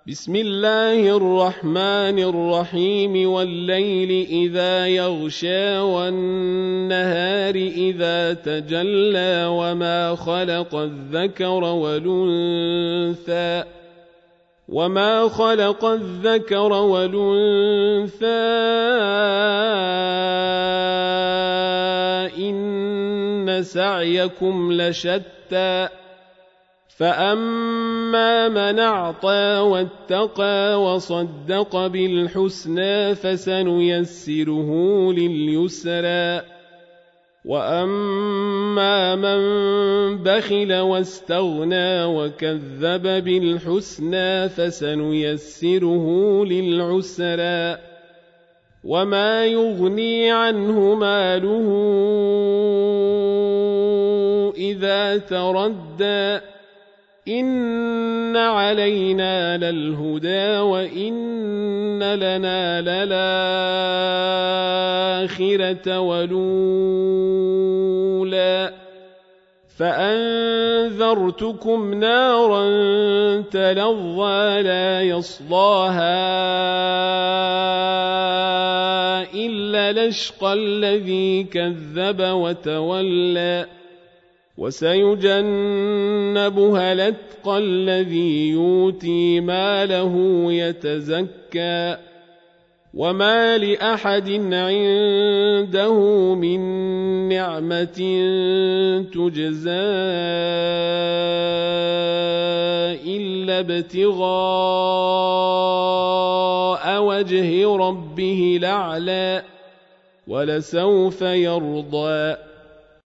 بسم الله الرحمن الرحيم والليل إذا يغشى والنهار إذا تجلى وما خلق الذكر والأنثى إن سعيكم لشتى فأما من أعطى واتقى وصدق بالحسنى فسنيسره لليسرى وأما من بخل واستغنى وكذب بالحسنى فسنيسره للعسرى وما يغني عنه ماله إذا تردى إن علينا للهدى وإن لنا للآخرة والأولى فأنذرتكم نارا تلظى لا يصلاها إلا الأشقى الذي كذب وتولى وسيجنبها الأتقى الذي يؤتي ماله يتزكى وما لأحد عنده من نعمة تجزى إلا ابتغاء وجه ربه الأعلى ولسوف يرضى